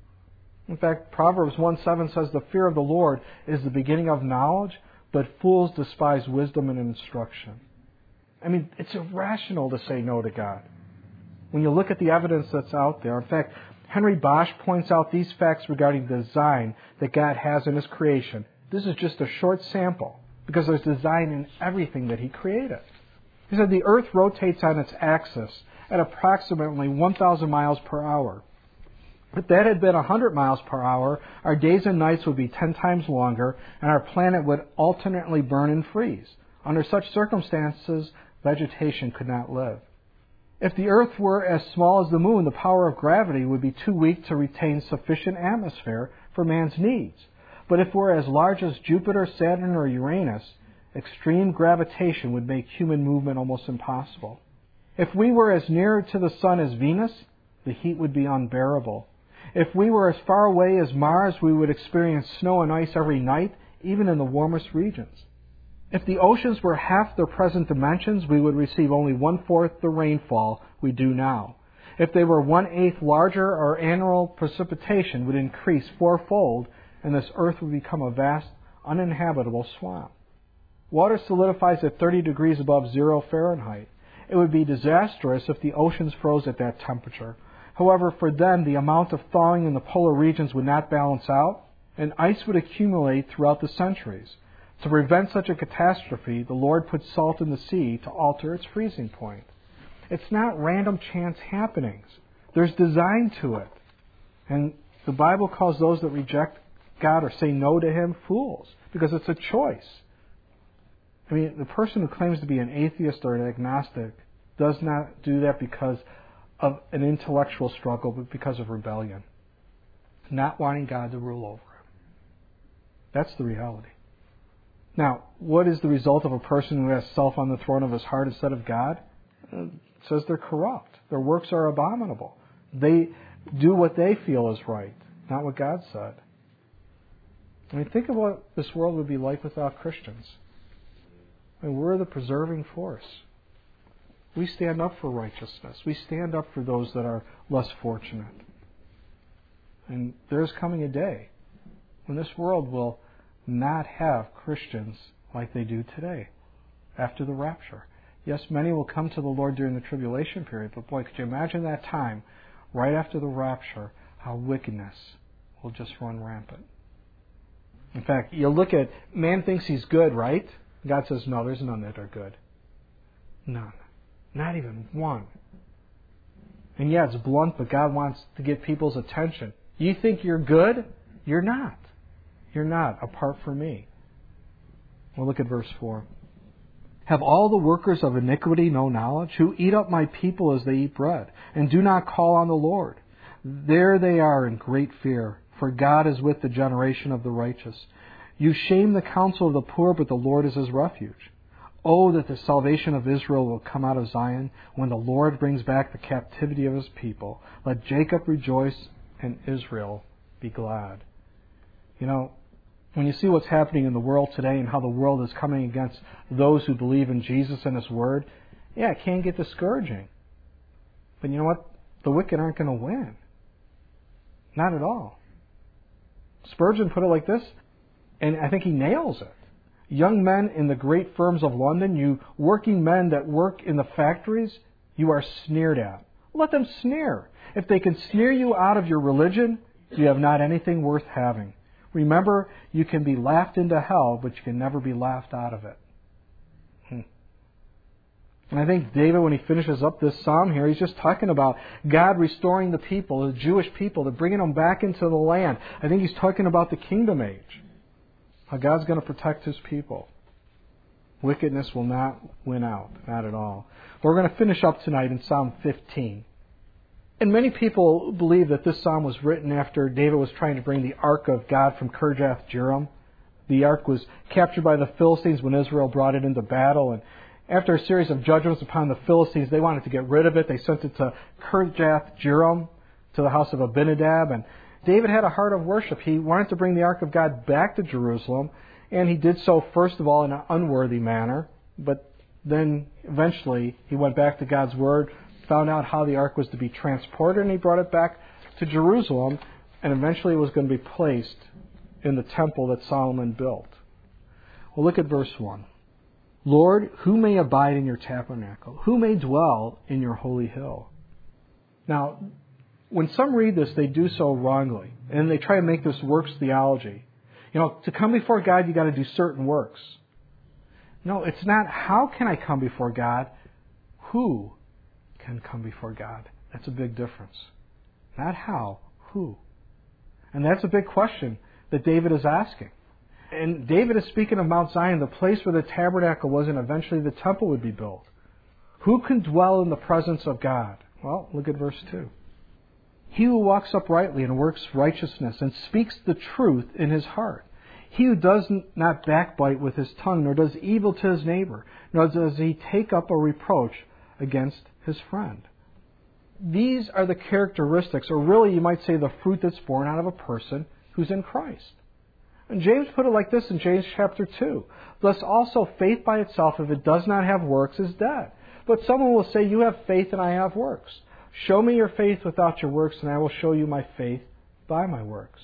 In fact, Proverbs one seven says, the fear of the Lord is the beginning of knowledge, but fools despise wisdom and instruction. I mean, it's irrational to say no to God. When you look at the evidence that's out there, in fact, Henry Bosch points out these facts regarding the design that God has in His creation. This is just a short sample, because there's design in everything that He created. He said the earth rotates on its axis at approximately one thousand miles per hour. If that had been one hundred miles per hour, our days and nights would be ten times longer, and our planet would alternately burn and freeze. Under such circumstances, vegetation could not live. If the earth were as small as the moon, the power of gravity would be too weak to retain sufficient atmosphere for man's needs. But if we're as large as Jupiter, Saturn, or Uranus, extreme gravitation would make human movement almost impossible. If we were as near to the sun as Venus, the heat would be unbearable. If we were as far away as Mars, we would experience snow and ice every night, even in the warmest regions. If the oceans were half their present dimensions, we would receive only one-fourth the rainfall we do now. If they were one-eighth larger, our annual precipitation would increase fourfold, and this earth would become a vast, uninhabitable swamp. Water solidifies at thirty degrees above zero Fahrenheit. It would be disastrous if the oceans froze at that temperature. However, for them, the amount of thawing in the polar regions would not balance out, and ice would accumulate throughout the centuries. To prevent such a catastrophe, the Lord put salt in the sea to alter its freezing point. It's not random chance happenings. There's design to it. And the Bible calls those that reject God or say no to Him fools, because it's a choice. I mean, the person who claims to be an atheist or an agnostic does not do that because of an intellectual struggle, but because of rebellion. Not wanting God to rule over him. That's the reality. Now, what is the result of a person who has self on the throne of his heart instead of God? It says they're corrupt. Their works are abominable. They do what they feel is right, not what God said. I mean, think of what this world would be like without Christians. I mean, we're the preserving force. We stand up for righteousness. We stand up for those that are less fortunate. And there's coming a day when this world will not have Christians like they do today after the rapture. Yes, many will come to the Lord during the tribulation period, but boy, could you imagine that time right after the rapture, how wickedness will just run rampant. In fact, you look at, man thinks he's good, right? God says, no, there's none that are good. None. Not even one. And yeah, it's blunt, but God wants to get people's attention. You think you're good? You're not. You're not, apart from me. Well, look at verse four. Have all the workers of iniquity no knowledge, who eat up my people as they eat bread, and do not call on the Lord? There they are in great fear, for God is with the generation of the righteous. You shame the counsel of the poor, but the Lord is his refuge. Oh, that the salvation of Israel will come out of Zion when the Lord brings back the captivity of his people. Let Jacob rejoice and Israel be glad. You know, when you see what's happening in the world today and how the world is coming against those who believe in Jesus and His Word, yeah, it can get discouraging. But you know what? The wicked aren't going to win. Not at all. Spurgeon put it like this, and I think he nails it. Young men in the great firms of London, you working men that work in the factories, you are sneered at. Let them sneer. If they can sneer you out of your religion, you have not anything worth having. Remember, you can be laughed into hell, but you can never be laughed out of it. Hmm. And I think David, when he finishes up this psalm here, he's just talking about God restoring the people, the Jewish people, to bringing them back into the land. I think he's talking about the kingdom age. How God's going to protect His people. Wickedness will not win out, not at all. We're going to finish up tonight in Psalm fifteen. And many people believe that this psalm was written after David was trying to bring the ark of God from Kirjath Jearim The ark was captured by the Philistines when Israel brought it into battle. And after a series of judgments upon the Philistines, they wanted to get rid of it. They sent it to Kirjath Jearim, to the house of Abinadab. And David had a heart of worship. He wanted to bring the ark of God back to Jerusalem. And he did so, first of all, in an unworthy manner. But then eventually he went back to God's Word, found out how the ark was to be transported, and he brought it back to Jerusalem. And eventually it was going to be placed in the temple that Solomon built. Well, look at verse one. Lord, who may abide in your tabernacle? Who may dwell in your holy hill? Now, when some read this, they do so wrongly. And they try to make this works theology. You know, to come before God, you've got to do certain works. No, it's not how can I come before God? Who can come before God? That's a big difference. Not how, who. And that's a big question that David is asking. And David is speaking of Mount Zion, the place where the tabernacle was, and eventually the temple would be built. Who can dwell in the presence of God? Well, look at verse two. He who walks uprightly and works righteousness and speaks the truth in his heart. He who does not backbite with his tongue, nor does evil to his neighbor, nor does he take up a reproach against his friend. These are the characteristics, or really you might say the fruit that's born out of a person who's in Christ. And James put it like this in James chapter two. Thus also faith by itself, if it does not have works, is dead. But someone will say, you have faith and I have works. Show me your faith without your works, and I will show you my faith by my works.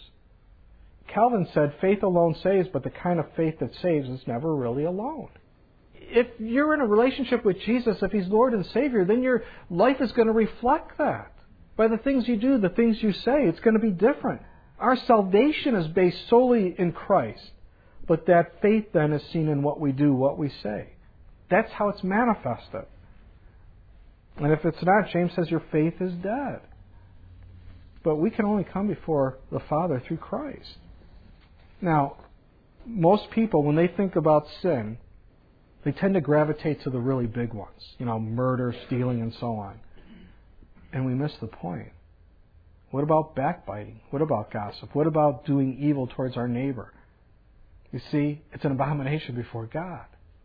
Calvin said, faith alone saves, but the kind of faith that saves is never really alone. If you're in a relationship with Jesus, if He's Lord and Savior, then your life is going to reflect that. By the things you do, the things you say, it's going to be different. Our salvation is based solely in Christ, but that faith then is seen in what we do, what we say. That's how it's manifested. And if it's not, James says your faith is dead. But we can only come before the Father through Christ. Now, most people, when they think about sin, they tend to gravitate to the really big ones. You know, murder, stealing, and so on. And we miss the point. What about backbiting? What about gossip? What about doing evil towards our neighbor? You see, it's an abomination before God.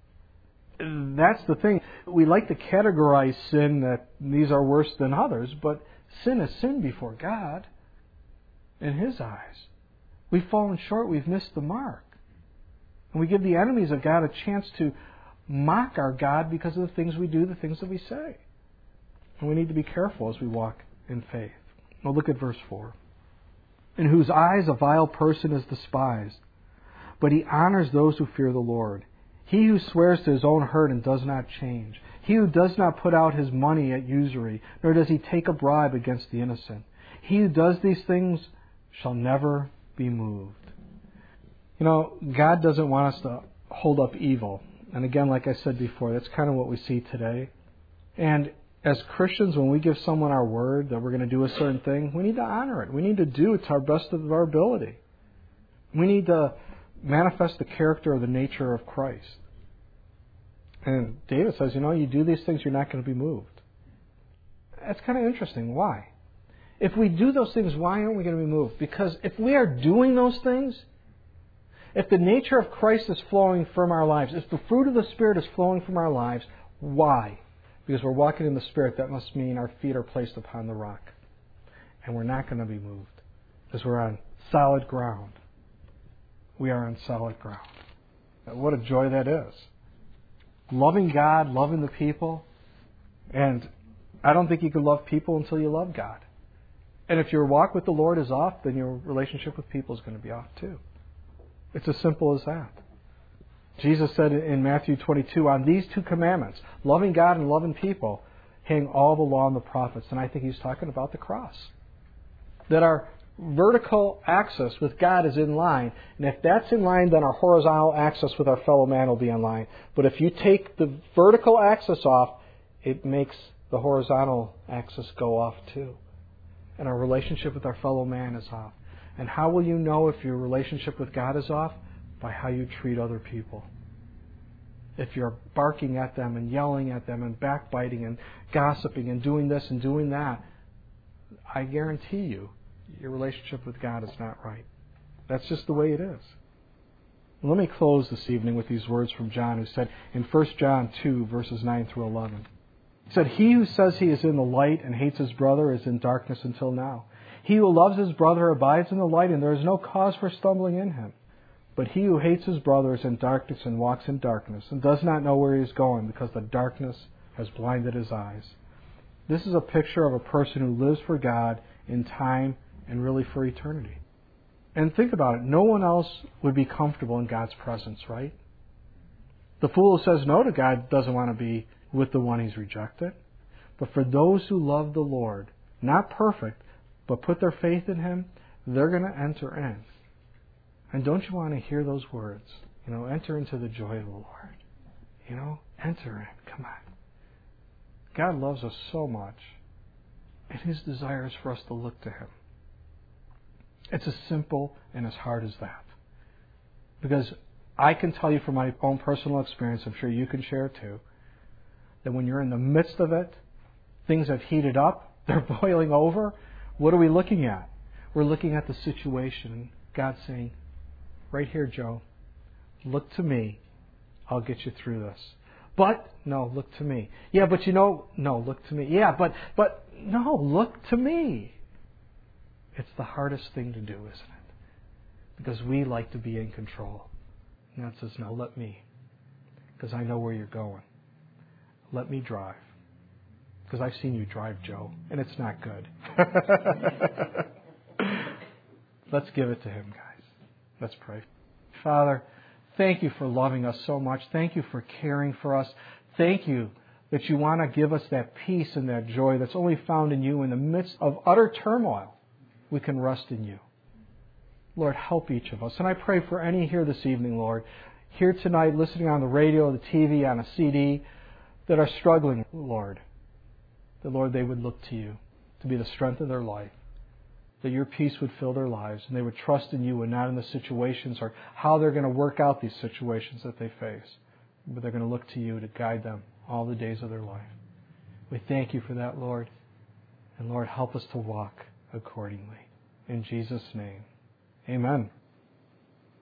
That's the thing. We like to categorize sin that these are worse than others, but sin is sin before God in His eyes. We've fallen short. We've missed the mark. And we give the enemies of God a chance to mock our God because of the things we do, the things that we say. And we need to be careful as we walk in faith. Well, look at verse four. In whose eyes a vile person is despised, but he honors those who fear the Lord. He who swears to his own hurt and does not change. He who does not put out his money at usury, nor does he take a bribe against the innocent. He who does these things shall never be moved. You know, God doesn't want us to hold up evil. And again, like I said before, that's kind of what we see today. And as Christians, when we give someone our word that we're going to do a certain thing, we need to honor it. We need to do it to our best of our ability. We need to manifest the character or the nature of Christ. And David says, you know, you do these things, you're not going to be moved. That's kind of interesting. Why? If we do those things, why aren't we going to be moved? Because if we are doing those things, if the nature of Christ is flowing from our lives, if the fruit of the Spirit is flowing from our lives, why? Because we're walking in the Spirit, that must mean our feet are placed upon the rock. And we're not going to be moved. Because we're on solid ground. We are on solid ground. What a joy that is. Loving God, loving the people. And I don't think you can love people until you love God. And if your walk with the Lord is off, then your relationship with people is going to be off too. It's as simple as that. Jesus said in Matthew twenty-two, on these two commandments, loving God and loving people, hang all the law and the prophets. And I think He's talking about the cross. That our vertical axis with God is in line. And if that's in line, then our horizontal axis with our fellow man will be in line. But if you take the vertical axis off, it makes the horizontal axis go off too. And our relationship with our fellow man is off. And how will you know if your relationship with God is off? By how you treat other people. If you're barking at them and yelling at them and backbiting and gossiping and doing this and doing that, I guarantee you, your relationship with God is not right. That's just the way it is. Let me close this evening with these words from John, who said in First John two, verses nine through eleven. He said, "He who says he is in the light and hates his brother is in darkness until now. He who loves his brother abides in the light, and there is no cause for stumbling in him. But he who hates his brother is in darkness and walks in darkness, and does not know where he is going, because the darkness has blinded his eyes." This is a picture of a person who lives for God in time and really for eternity. And think about it. No one else would be comfortable in God's presence, right? The fool who says no to God doesn't want to be with the one he's rejected. But for those who love the Lord, not perfect, but put their faith in Him, they're going to enter in. And don't you want to hear those words? You know, enter into the joy of the Lord. You know, enter in. Come on. God loves us so much. And His desire is for us to look to Him. It's as simple and as hard as that. Because I can tell you from my own personal experience, I'm sure you can share too, that when you're in the midst of it, things have heated up, they're boiling over. What are we looking at? We're looking at the situation. God's saying, right here, Joe, look to me. I'll get you through this. But, no, look to me. Yeah, but you know, no, look to me. Yeah, but, but, no, look to me. It's the hardest thing to do, isn't it? Because we like to be in control. And God says, no, let me. Because I know where you're going. Let me drive. Because I've seen you drive, Joe, and it's not good. Let's give it to Him, guys. Let's pray. Father, thank you for loving us so much. Thank you for caring for us. Thank you that you want to give us that peace and that joy that's only found in you in the midst of utter turmoil. We can rest in you. Lord, help each of us. And I pray for any here this evening, Lord, here tonight, listening on the radio, the T V, on a C D, that are struggling, Lord, that, Lord, they would look to you to be the strength of their life, that your peace would fill their lives, and they would trust in you and not in the situations or how they're going to work out these situations that they face, but they're going to look to you to guide them all the days of their life. We thank you for that, Lord, and Lord, help us to walk accordingly. In Jesus' name, amen.